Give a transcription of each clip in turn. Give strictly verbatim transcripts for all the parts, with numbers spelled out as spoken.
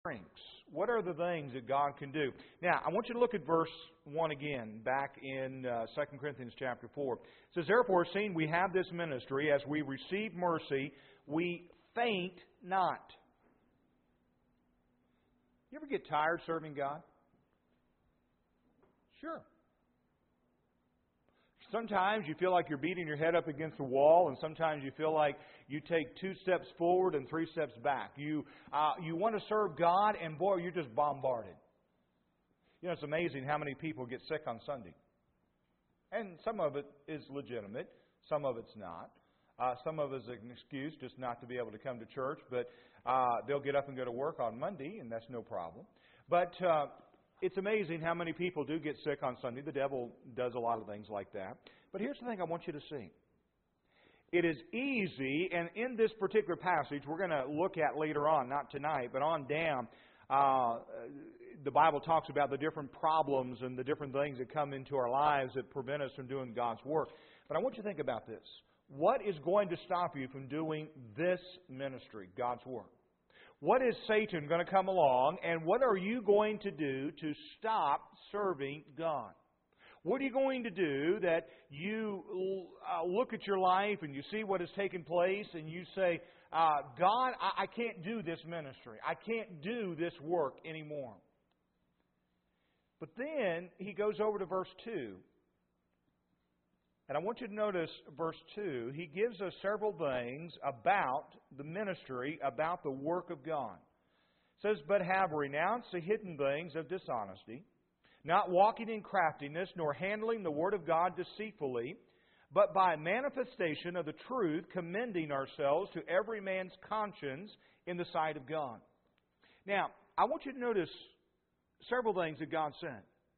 strengths. What are the things that God can do? Now, I want you to look at verse one again, back in uh, Second Corinthians chapter four. It says, "Therefore, seeing we have this ministry, as we receive mercy, we faint not." You ever get tired serving God? Sure. Sometimes you feel like you're beating your head up against the wall, and sometimes you feel like you take two steps forward and three steps back. You uh, you want to serve God, and boy, you're just bombarded. You know, it's amazing how many people get sick on Sunday. And some of it is legitimate, some of it's not. Uh, some of it is an excuse just not to be able to come to church, but uh, they'll get up and go to work on Monday, and that's no problem. But uh, it's amazing how many people do get sick on Sunday. The devil does a lot of things like that. But here's the thing I want you to see. It is easy, and in this particular passage we're going to look at later on, not tonight, but on down, uh, the Bible talks about the different problems and the different things that come into our lives that prevent us from doing God's work. But I want you to think about this. What is going to stop you from doing this ministry, God's work? What is Satan going to come along, and what are you going to do to stop serving God? What are you going to do that you uh, look at your life and you see what has taken place and you say, uh, God, I, I can't do this ministry. I can't do this work anymore. But then he goes over to verse two. And I want you to notice verse two. He gives us several things about the ministry, about the work of God. It says, "But have renounced the hidden things of dishonesty, not walking in craftiness, nor handling the word of God deceitfully, but by manifestation of the truth, commending ourselves to every man's conscience in the sight of God." Now, I want you to notice several things that God said.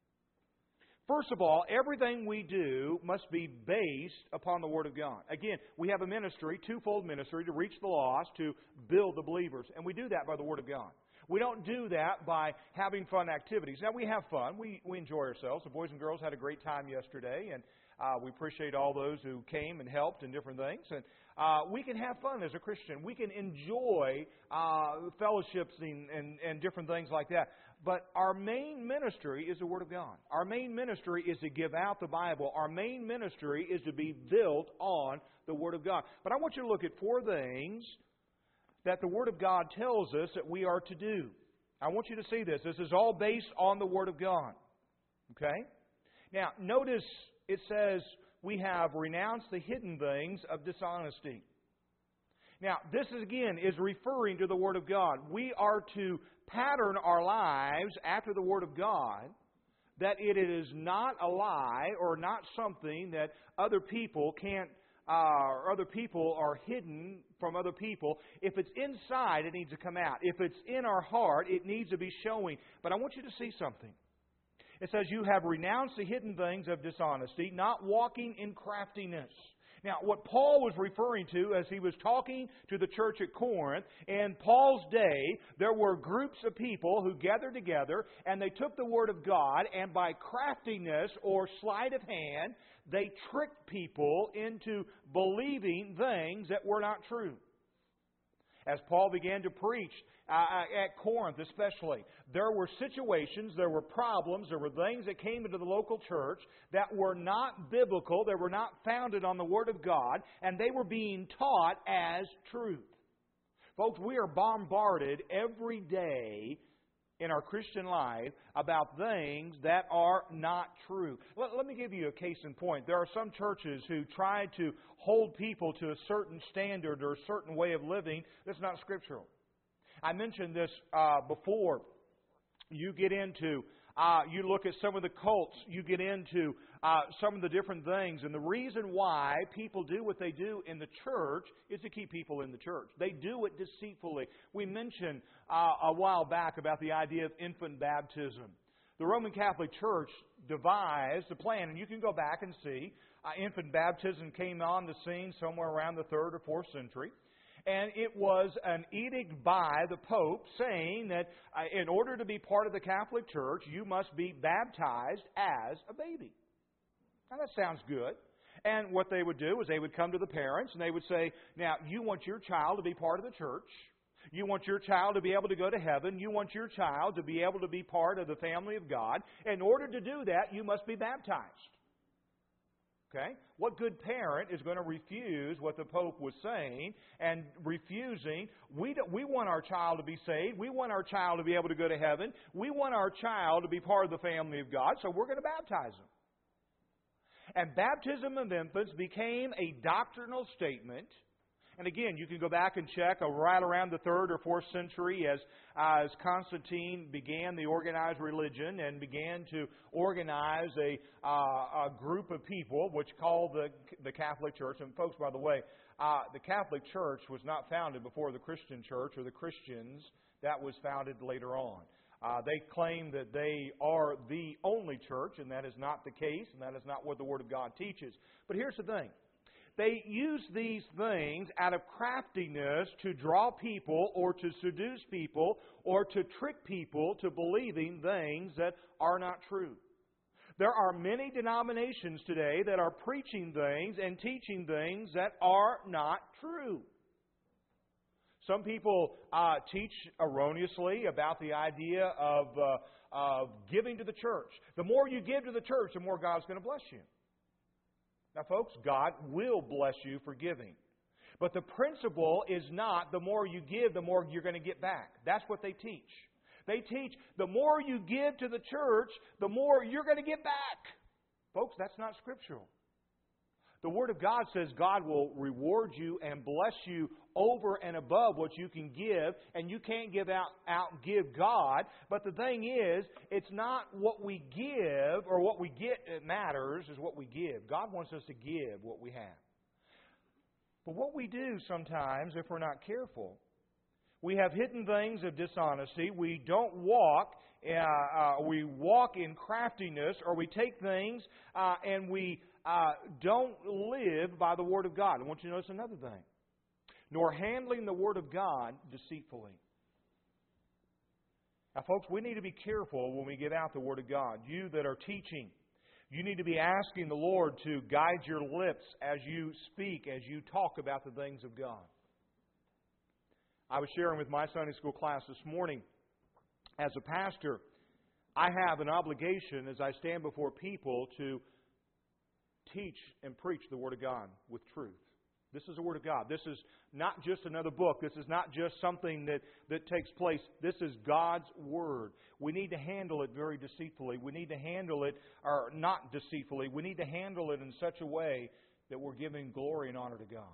First of all, everything we do must be based upon the Word of God. Again, we have a ministry, twofold ministry, to reach the lost, to build the believers. And we do that by the Word of God. We don't do that by having fun activities. Now, we have fun. We, we enjoy ourselves. The boys and girls had a great time yesterday, and uh, we appreciate all those who came and helped in different things. And uh, we can have fun as a Christian. We can enjoy uh, fellowships and, and, and different things like that. But our main ministry is the Word of God. Our main ministry is to give out the Bible. Our main ministry is to be built on the Word of God. But I want you to look at four things that the Word of God tells us that we are to do. I want you to see this. This is all based on the Word of God. Okay? Now, notice it says we have renounced the hidden things of dishonesty. Now, this again is referring to the Word of God. We are to pattern our lives after the Word of God, that it is not a lie or not something that other people can't, uh, or other people are hidden from other people. If it's inside, it needs to come out. If it's in our heart, it needs to be showing. But I want you to see something. It says, "You have renounced the hidden things of dishonesty, not walking in craftiness." Now, what Paul was referring to as he was talking to the church at Corinth, in Paul's day, there were groups of people who gathered together and they took the Word of God, and by craftiness or sleight of hand, they tricked people into believing things that were not true. As Paul began to preach uh, at Corinth especially, there were situations, there were problems, there were things that came into the local church that were not biblical, they were not founded on the Word of God, and they were being taught as truth. Folks, we are bombarded every day in our Christian life about things that are not true. Let, let me give you a case in point. There are some churches who try to hold people to a certain standard or a certain way of living that's not scriptural. I mentioned this uh, before. You get into, uh, you look at some of the cults, you get into uh, some of the different things, and the reason why people do what they do in the church is to keep people in the church. They do it deceitfully. We mentioned uh, a while back about the idea of infant baptism. The Roman Catholic Church devised a plan, and you can go back and see, uh, infant baptism came on the scene somewhere around the third or fourth century. And it was an edict by the Pope saying that uh, in order to be part of the Catholic Church, you must be baptized as a baby. Now that sounds good. And what they would do is they would come to the parents and they would say, now you want your child to be part of the church. You want your child to be able to go to heaven. You want your child to be able to be part of the family of God. In order to do that, you must be baptized. Okay? What good parent is going to refuse what the Pope was saying and refusing? We, don't, we want our child to be saved. We want our child to be able to go to heaven. We want our child to be part of the family of God, so we're going to baptize them. And baptism of infants became a doctrinal statement. And again, you can go back and check uh, right around the third or fourth century as, uh, as Constantine began the organized religion and began to organize a, uh, a group of people which called the, the Catholic Church. And folks, by the way, uh, the Catholic Church was not founded before the Christian Church or the Christians. That was founded later on. Uh, they claim that they are the only church, and that is not the case, and that is not what the Word of God teaches. But here's the thing. They use these things out of craftiness to draw people or to seduce people or to trick people to believing things that are not true. There are many denominations today that are preaching things and teaching things that are not true. Some people uh, teach erroneously about the idea of, uh, of giving to the church. The more you give to the church, the more God's going to bless you. Now, folks, God will bless you for giving. But the principle is not the more you give, the more you're going to get back. That's what they teach. They teach the more you give to the church, the more you're going to get back. Folks, that's not scriptural. The Word of God says God will reward you and bless you over and above what you can give, and you can't give out, out give God. But the thing is, it's not what we give or what we get that matters, is what we give. God wants us to give what we have. But what we do sometimes, if we're not careful, we have hidden things of dishonesty. We don't walk, uh, uh, we walk in craftiness, or we take things uh, and we uh, don't live by the Word of God. I want you to notice another thing. Nor handling the Word of God deceitfully. Now, folks, we need to be careful when we give out the Word of God. You that are teaching, you need to be asking the Lord to guide your lips as you speak, as you talk about the things of God. I was sharing with my Sunday school class this morning, as a pastor, I have an obligation as I stand before people to teach and preach the Word of God with truth. This is the Word of God. This is not just another book. This is not just something that, that takes place. This is God's Word. We need to handle it very deceitfully. We need to handle it, or not deceitfully. We need to handle it in such a way that we're giving glory and honor to God.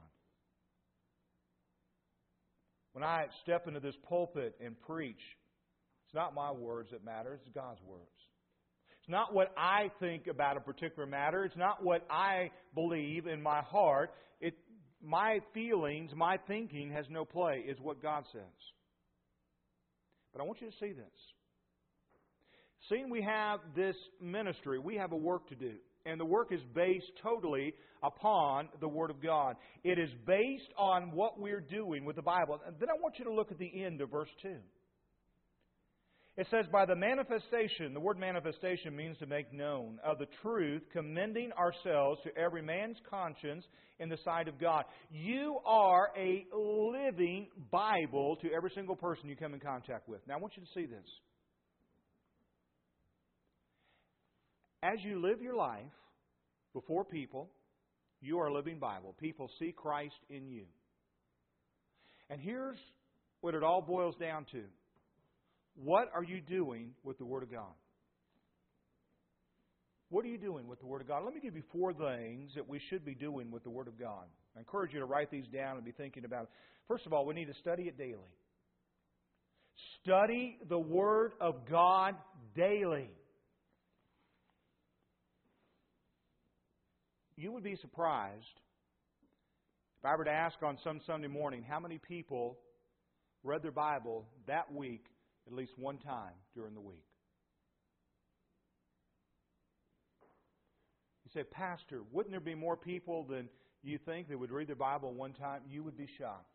When I step into this pulpit and preach, it's not my words that matter, it's God's words. It's not what I think about a particular matter. It's not what I believe in my heart. It, my feelings, my thinking has no play. It's what God says. But I want you to see this. Seeing we have this ministry, we have a work to do. And the work is based totally upon the Word of God. It is based on what we're doing with the Bible. And then I want you to look at the end of verse two. It says, by the manifestation, the word manifestation means to make known, of the truth, commending ourselves to every man's conscience in the sight of God. You are a living Bible to every single person you come in contact with. Now I want you to see this. As you live your life before people, you are a living Bible. People see Christ in you. And here's what it all boils down to. What are you doing with the Word of God? What are you doing with the Word of God? Let me give you four things that we should be doing with the Word of God. I encourage you to write these down and be thinking about it. First of all, we need to study it daily. Study the Word of God daily. You would be surprised if I were to ask on some Sunday morning how many people read their Bible that week at least one time during the week. You say, Pastor, wouldn't there be more people than you think that would read their Bible one time? You would be shocked.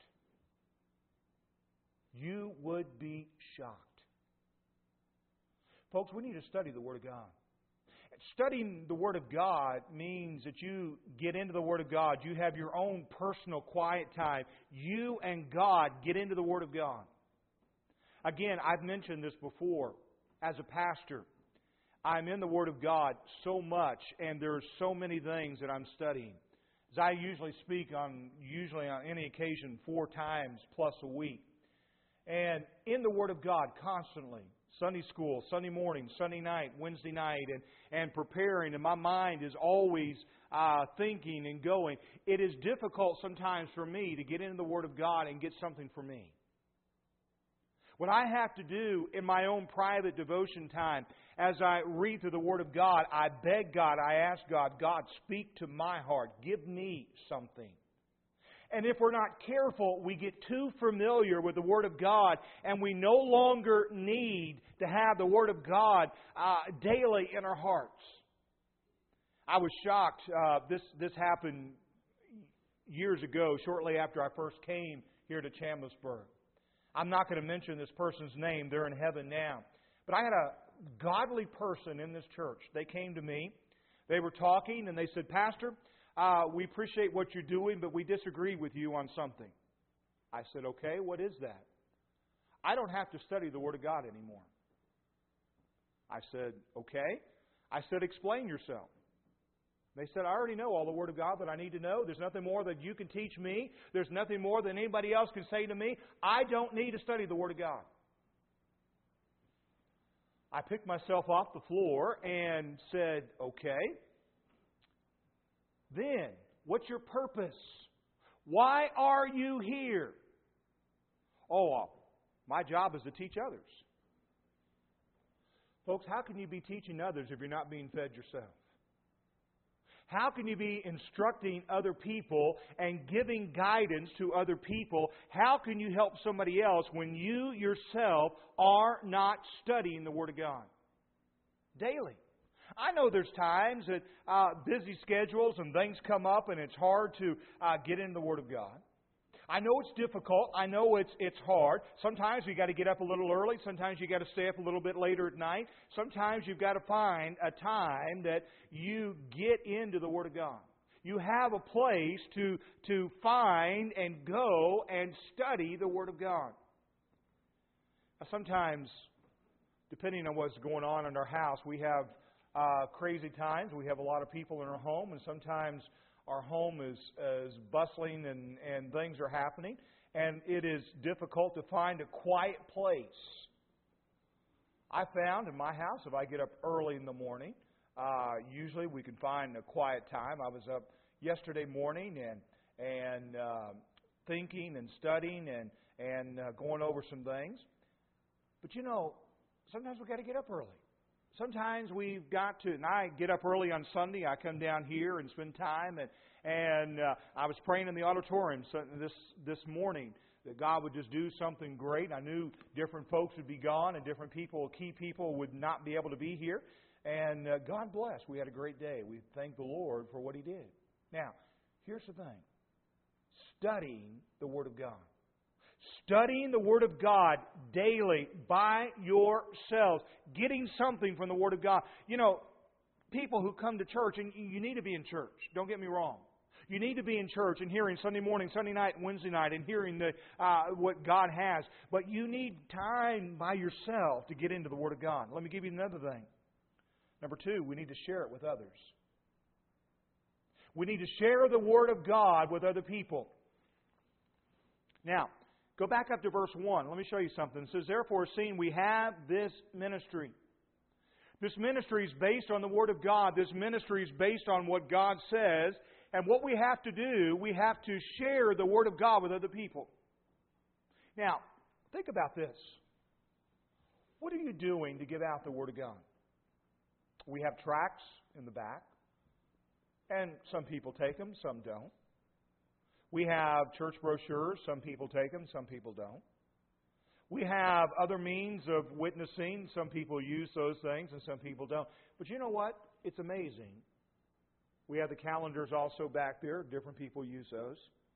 You would be shocked. Folks, we need to study the Word of God. studying the Word of God means that you get into the Word of God. You have your own personal quiet time. You and God get into the Word of God. Again, I've mentioned this before. As a pastor, I'm in the Word of God so much, and there's so many things that I'm studying. As I usually speak on, usually on any occasion, four times plus a week. And in the Word of God constantly. Sunday school, Sunday morning, Sunday night, Wednesday night, and, and preparing. And my mind is always uh, thinking and going. It is difficult sometimes for me to get into the Word of God and get something for me. What I have to do in my own private devotion time, as I read through the Word of God, I beg God, I ask God, God, speak to my heart. Give me something. And if we're not careful, we get too familiar with the Word of God, and we no longer need to have the Word of God uh, daily in our hearts. I was shocked. Uh, this this happened years ago, shortly after I first came here to Chambersburg. I'm not going to mention this person's name. They're in heaven now. But I had a godly person in this church. They came to me. They were talking, and they said, Pastor, Uh, we appreciate what you're doing, but we disagree with you on something. I said, okay, what is that? I don't have to study the Word of God anymore. I said, okay. I said, explain yourself. They said, I already know all the Word of God that I need to know. There's nothing more that you can teach me. There's nothing more than anybody else can say to me. I don't need to study the Word of God. I picked myself off the floor and said, okay. Then, what's your purpose? Why are you here? Oh, my job is to teach others. Folks, how can you be teaching others if you're not being fed yourself? How can you be instructing other people and giving guidance to other people? How can you help somebody else when you yourself are not studying the Word of God daily? I know there's times that uh, busy schedules and things come up and it's hard to uh, get into the Word of God. I know it's difficult. I know it's it's hard. Sometimes you got to get up a little early. Sometimes you got to stay up a little bit later at night. Sometimes you've got to find a time that you get into the Word of God. You have a place to to find and go and study the Word of God. Now, sometimes, depending on what's going on in our house, we have uh, crazy times. We have a lot of people in our home, and sometimes our home is, is bustling and, and things are happening, and it is difficult to find a quiet place. I found in my house, if I get up early in the morning, uh, usually we can find a quiet time. I was up yesterday morning and and uh, thinking and studying and and uh, going over some things. But you know, sometimes we've got to get up early. Sometimes we've got to, and I get up early on Sunday. I come down here and spend time, and and uh, I was praying in the auditorium this this morning that God would just do something great. I knew different folks would be gone, and different people, key people, would not be able to be here. And uh, God bless. We had a great day. We thank the Lord for what He did. Now, here's the thing: studying the Word of God. Studying the Word of God daily by yourselves. Getting something from the Word of God. You know, people who come to church, and you need to be in church. Don't get me wrong. You need to be in church and hearing Sunday morning, Sunday night, and Wednesday night, and hearing the, uh, what God has. But you need time by yourself to get into the Word of God. Let me give you another thing. Number two, we need to share it with others. We need to share the Word of God with other people. Now, go back up to verse one. Let me show you something. It says, therefore, seeing we have this ministry. This ministry is based on the Word of God. This ministry is based on what God says. And what we have to do, we have to share the Word of God with other people. Now, think about this. What are you doing to give out the Word of God? We have tracts in the back. And some people take them, some don't. We have church brochures. Some people take them, some people don't. We have other means of witnessing. Some people use those things and some people don't. But you know what? It's amazing. We have the calendars also back there. Different people use those.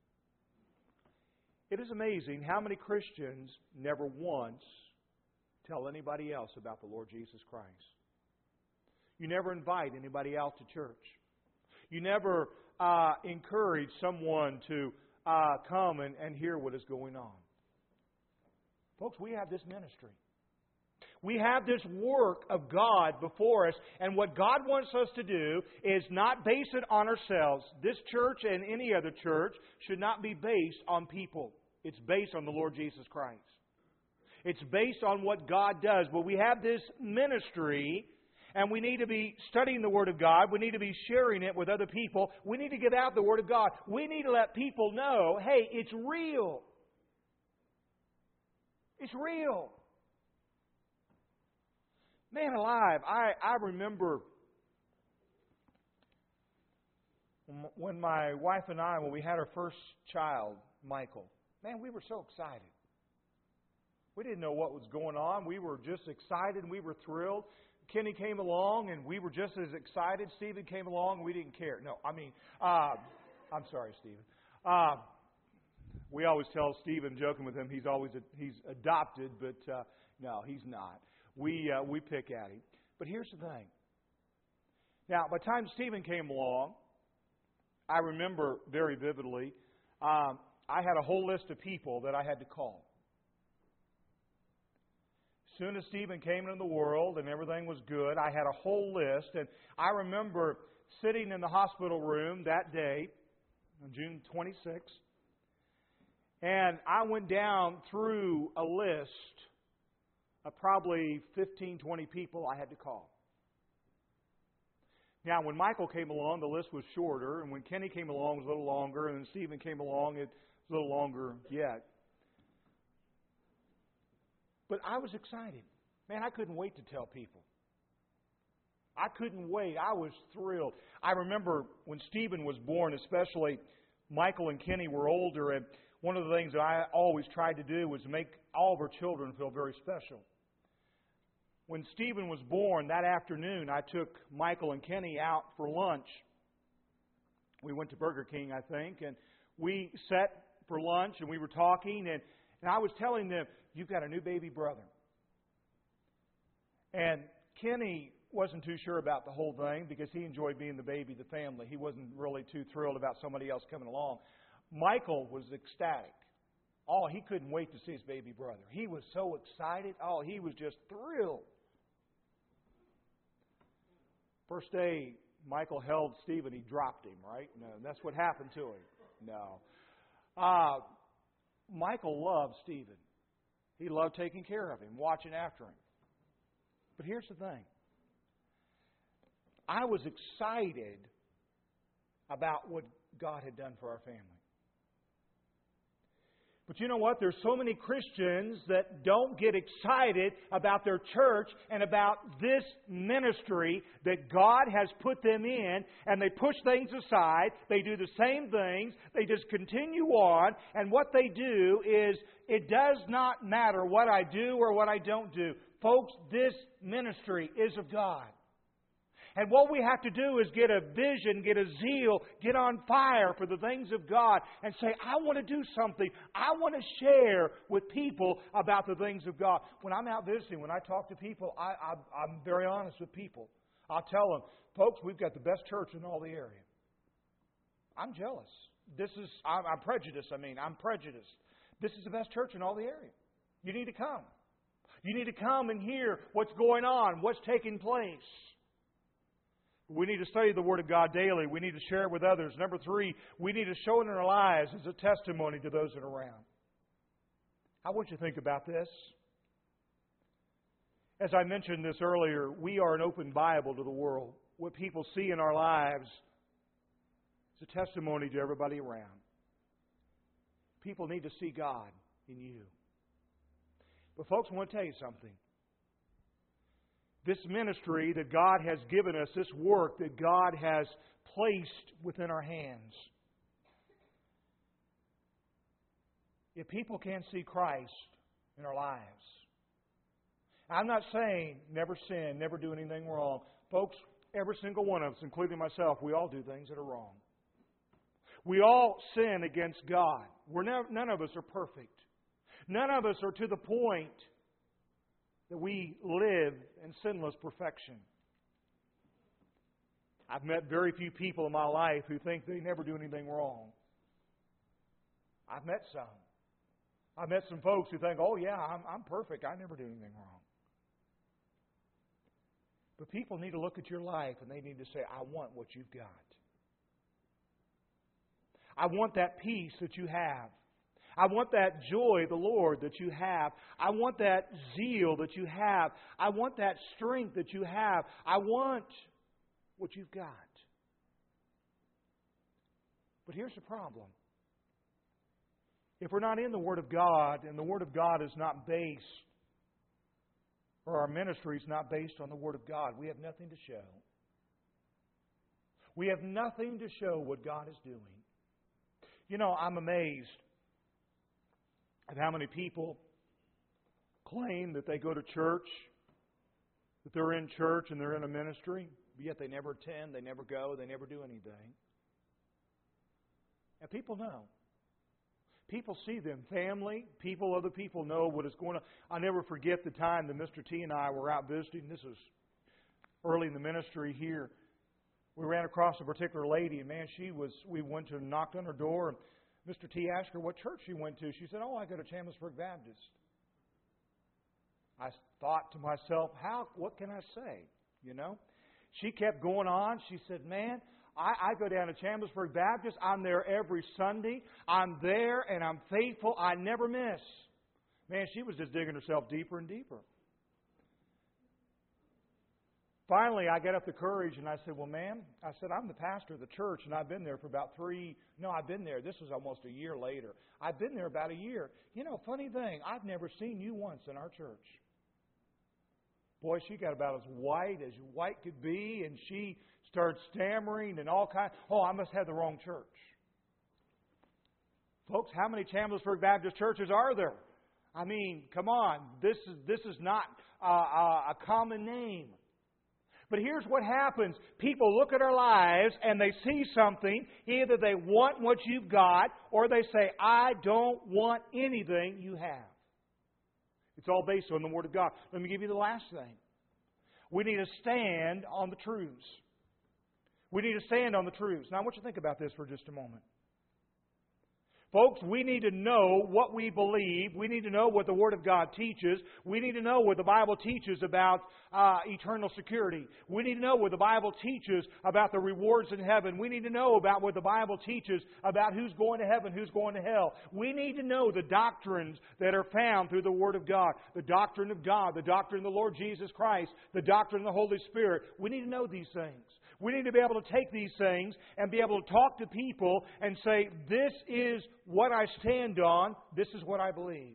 It is amazing how many Christians never once tell anybody else about the Lord Jesus Christ. You never invite anybody out to church. You never uh, encourage someone to uh, come and, and hear what is going on. Folks, we have this ministry. We have this work of God before us, and what God wants us to do is not base it on ourselves. This church and any other church should not be based on people. It's based on the Lord Jesus Christ. It's based on what God does. But we have this ministry, and we need to be studying the Word of God. We need to be sharing it with other people. We need to get out the Word of God. We need to let people know, hey, it's real. It's real. Man alive, I, I remember when my wife and I, when we had our first child, Michael, man, we were so excited. We didn't know what was going on. We were just excited and we were thrilled. Kenny came along and we were just as excited. Stephen came along and we didn't care. No, I mean, uh, I'm sorry, Stephen. Uh, we always tell Stephen, joking with him, he's always a, he's adopted, but uh, no, he's not. We uh, we pick at him. But here's the thing. Now, by the time Stephen came along, I remember very vividly, um, I had a whole list of people that I had to call. As soon as Stephen came into the world and everything was good, I had a whole list. And I remember sitting in the hospital room that day, on June twenty-sixth, and I went down through a list of probably fifteen, twenty people I had to call. Now, when Michael came along, the list was shorter, and when Kenny came along, it was a little longer, and when Stephen came along, it was a little longer yet. But I was excited. Man, I couldn't wait to tell people. I couldn't wait. I was thrilled. I remember when Stephen was born, especially Michael and Kenny were older, and one of the things that I always tried to do was make all of our children feel very special. When Stephen was born, that afternoon, I took Michael and Kenny out for lunch. We went to Burger King, I think, and we sat for lunch, and we were talking, and, and I was telling them, you've got a new baby brother. And Kenny wasn't too sure about the whole thing because he enjoyed being the baby of the family. He wasn't really too thrilled about somebody else coming along. Michael was ecstatic. Oh, he couldn't wait to see his baby brother. He was so excited. Oh, he was just thrilled. First day, Michael held Stephen. He dropped him, right? No, that's what happened to him. No. Uh, Michael loved Stephen. He loved taking care of him, watching after him. But here's the thing. I was excited about what God had done for our family. But you know what? There's so many Christians that don't get excited about their church and about this ministry that God has put them in, and they push things aside. They do the same things. They just continue on, and what they do is, it does not matter what I do or what I don't do. Folks, this ministry is of God. And what we have to do is get a vision, get a zeal, get on fire for the things of God and say, I want to do something. I want to share with people about the things of God. When I'm out visiting, when I talk to people, I, I, I'm very honest with people. I'll tell them, folks, we've got the best church in all the area. I'm jealous. This is, I'm, I'm prejudiced. I mean, I'm prejudiced. This is the best church in all the area. You need to come. You need to come and hear what's going on, what's taking place. We need to study the Word of God daily. We need to share it with others. Number three, we need to show it in our lives as a testimony to those that are around. I want you to think about this. As I mentioned this earlier, we are an open Bible to the world. What people see in our lives is a testimony to everybody around. People need to see God in you. But folks, I want to tell you something. This ministry that God has given us, this work that God has placed within our hands, if people can't see Christ in our lives, I'm not saying never sin, never do anything wrong. Folks, every single one of us, including myself, we all do things that are wrong. We all sin against God. We're never, none of us are perfect. None of us are to the point that we live in sinless perfection. I've met very few people in my life who think they never do anything wrong. I've met some. I've met some folks who think, oh yeah, I'm, I'm perfect. I never do anything wrong. But people need to look at your life and they need to say, I want what you've got. I want that peace that you have. I want that joy, the Lord, that you have. I want that zeal that you have. I want that strength that you have. I want what you've got. But here's the problem. If we're not in the Word of God, and the Word of God is not based, or our ministry is not based on the Word of God, we have nothing to show. We have nothing to show what God is doing. You know, I'm amazed at how many people claim that they go to church, that they're in church and they're in a ministry, but yet they never attend, they never go, they never do anything. And people know. People see them. Family, people, other people know what is going on. I'll never forget the time that Mister T and I were out visiting. This was early in the ministry here. We ran across a particular lady, and man, she was, we went to knocked on her door, and Mister T asked her what church she went to. She said, oh, I go to Chambersburg Baptist. I thought to myself, how, what can I say? You know? She kept going on. She said, man, I, I go down to Chambersburg Baptist. I'm there every Sunday. I'm there and I'm faithful. I never miss. Man, she was just digging herself deeper and deeper. Finally, I got up the courage and I said, well, ma'am, I said, I'm the pastor of the church and I've been there for about three, no, I've been there. This was almost a year later. I've been there about a year. You know, funny thing, I've never seen you once in our church. Boy, she got about as white as white could be, and she started stammering and all kinds. Oh, I must have the wrong church. Folks, how many Chambersburg Baptist churches are there? I mean, come on, this is this is not uh, a common name. But here's what happens. People look at our lives and they see something. Either they want what you've got, or they say, I don't want anything you have. It's all based on the Word of God. Let me give you the last thing. We need to stand on the truths. We need to stand on the truths. Now, I want you to think about this for just a moment. Folks, we need to know what we believe. We need to know what the Word of God teaches. We need to know what the Bible teaches about uh, eternal security. We need to know what the Bible teaches about the rewards in heaven. We need to know about what the Bible teaches about who's going to heaven, who's going to hell. We need to know the doctrines that are found through the Word of God. The doctrine of God, the doctrine of the Lord Jesus Christ, the doctrine of the Holy Spirit. We need to know these things. We need to be able to take these things and be able to talk to people and say, this is what I stand on, this is what I believe.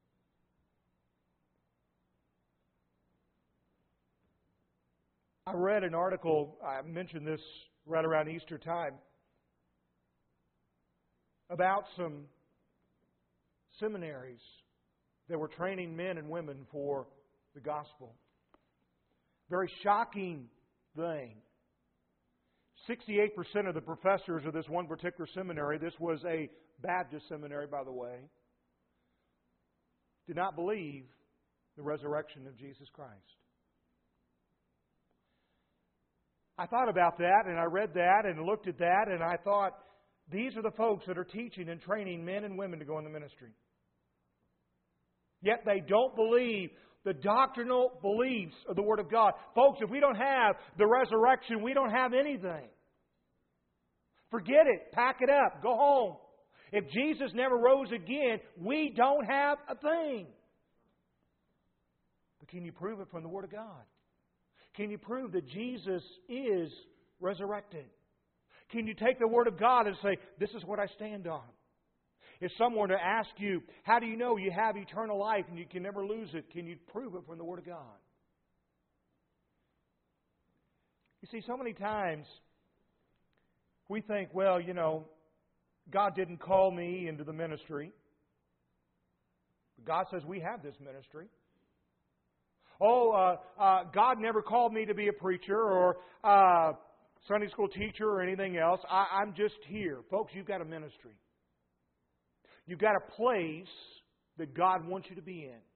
I read an article, I mentioned this right around Easter time, about some seminaries that were training men and women for the gospel. Very shocking thing. sixty-eight percent of the professors of this one particular seminary, this was a Baptist seminary, by the way, did not believe the resurrection of Jesus Christ. I thought about that, and I read that, and looked at that, and I thought, these are the folks that are teaching and training men and women to go into ministry. Yet they don't believe the doctrinal beliefs of the Word of God. Folks, if we don't have the resurrection, we don't have anything. Forget it. Pack it up. Go home. If Jesus never rose again, we don't have a thing. But can you prove it from the Word of God? Can you prove that Jesus is resurrected? Can you take the Word of God and say, this is what I stand on? If someone were to ask you, how do you know you have eternal life and you can never lose it? Can you prove it from the Word of God? You see, so many times we think, well, you know, God didn't call me into the ministry. God says we have this ministry. Oh, uh, uh, God never called me to be a preacher or uh, Sunday school teacher or anything else. I, I'm just here. Folks, you've got a ministry. You've got a place that God wants you to be in.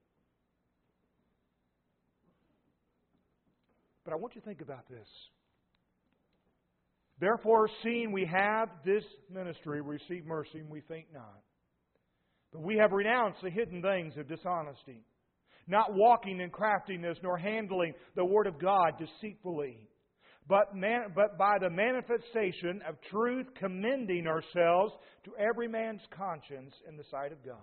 But I want you to think about this. Therefore, seeing we have this ministry, receive mercy, and we faint not. But we have renounced the hidden things of dishonesty, not walking in craftiness, nor handling the Word of God deceitfully, but, man, but by the manifestation of truth, commending ourselves to every man's conscience in the sight of God.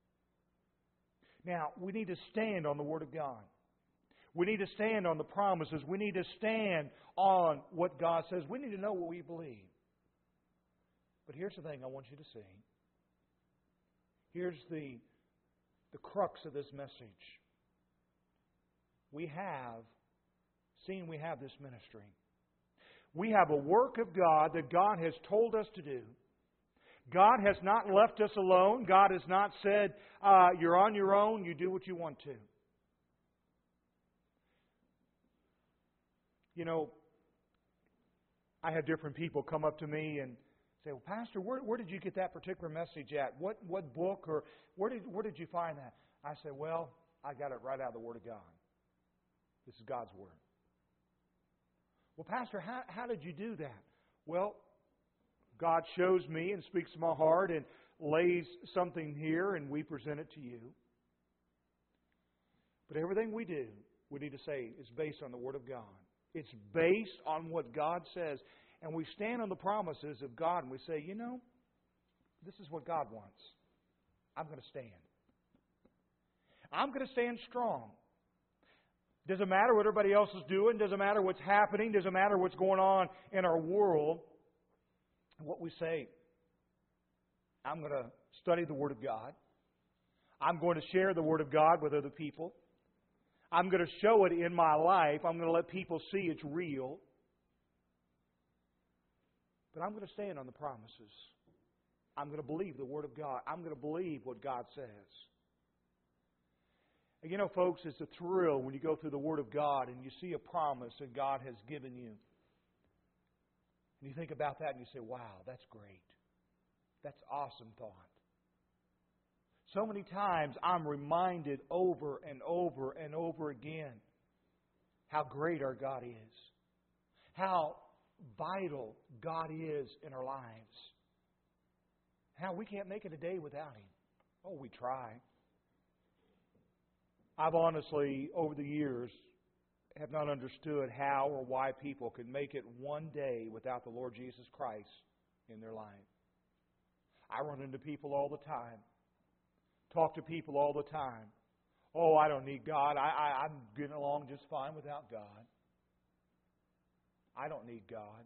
Now, we need to stand on the Word of God. We need to stand on the promises. We need to stand on what God says. We need to know what we believe. But here's the thing I want you to see. Here's the, the crux of this message. We have, seeing we have this ministry, we have a work of God that God has told us to do. God has not left us alone. God has not said, uh, you're on your own, you do what you want to. You know, I have different people come up to me and say, well, Pastor, where, where did you get that particular message at? What what book or where did where did you find that? I say, well, I got it right out of the Word of God. This is God's Word. Well, Pastor, how, how did you do that? Well, God shows me and speaks to my heart and lays something here and we present it to you. But everything we do, we need to say, is based on the Word of God. It's based on what God says. And we stand on the promises of God and we say, you know, this is what God wants. I'm going to stand. I'm going to stand strong. Doesn't matter what everybody else is doing. Doesn't matter what's happening. Doesn't matter what's going on in our world. What we say, I'm going to study the Word of God. I'm going to share the Word of God with other people. I'm going to show it in my life. I'm going to let people see it's real. But I'm going to stand on the promises. I'm going to believe the Word of God. I'm going to believe what God says. And you know, folks, it's a thrill when you go through the Word of God and you see a promise that God has given you. And you think about that and you say, wow, that's great. That's awesome thought. So many times I'm reminded over and over and over again how great our God is. How vital God is in our lives. How we can't make it a day without Him. Oh, we try. I've honestly, over the years, have not understood how or why people can make it one day without the Lord Jesus Christ in their life. I run into people all the time. Talk to people all the time. Oh, I don't need God. I, I, I'm getting along just fine without God. I don't need God.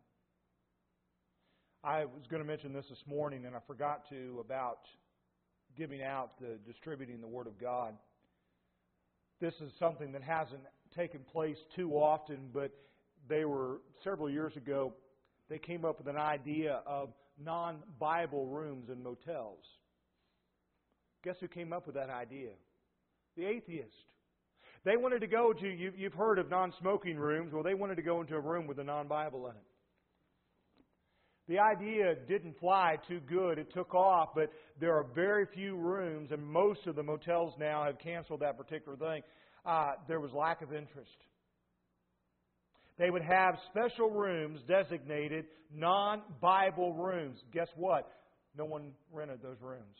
I was going to mention this this morning, and I forgot to, about giving out, the distributing the Word of God. This is something that hasn't taken place too often, but they were, several years ago, they came up with an idea of non-Bible rooms in motels. Guess who came up with that idea? The atheist. They wanted to go to, you, you've heard of non-smoking rooms. Well, they wanted to go into a room with a non-Bible in it. The idea didn't fly too good. It took off, but there are very few rooms, and most of the motels now have canceled that particular thing. Uh, there was lack of interest. They would have special rooms designated non-Bible rooms. Guess what? No one rented those rooms.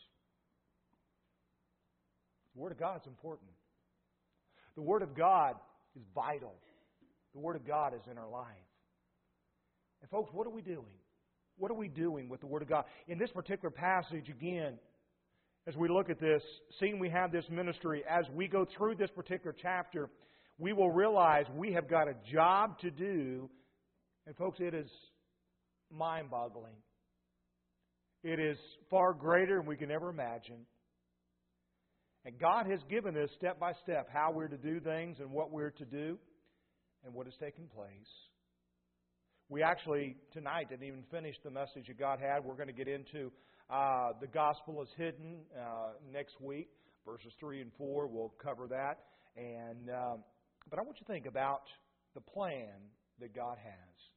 The Word of God is important. The Word of God is vital. The Word of God is in our life. And folks, what are we doing? What are we doing with the Word of God? In this particular passage, again, as we look at this, seeing we have this ministry, as we go through this particular chapter, we will realize we have got a job to do. And folks, it is mind-boggling. It is far greater than we can ever imagine. And God has given us step by step how we're to do things and what we're to do and what has taken place. We actually, tonight, didn't even finish the message that God had. We're going to get into uh, the gospel is hidden uh, next week. Verses three and four, we'll cover that. And um, But I want you to think about the plan that God has.